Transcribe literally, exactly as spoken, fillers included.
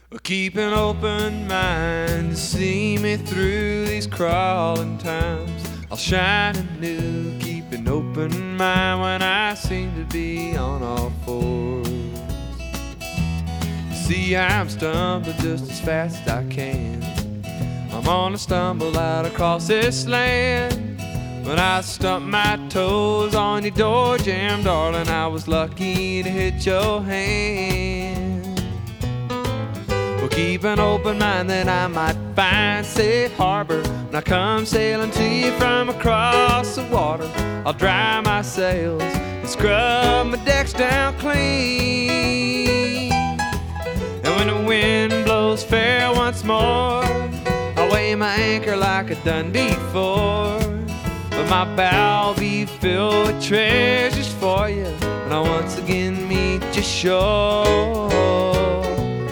Well, keep an open mind to see me through these crawling times. I'll shine anew, keep an open mind when I seem to be on all fours. See, I'm stumbling just as fast as I can. I'm gonna stumble out across this land. When I stumped my toes on your door jamb, darling, I was lucky to hit your hand. Well, keep an open mind that I might find safe harbor when I come sailing to you from across the water. I'll dry my sails and scrub my decks down clean. And when the wind blows fair once more, I'll weigh my anchor like I done before. But my bow will be filled with treasures for you when I once again meet you shore.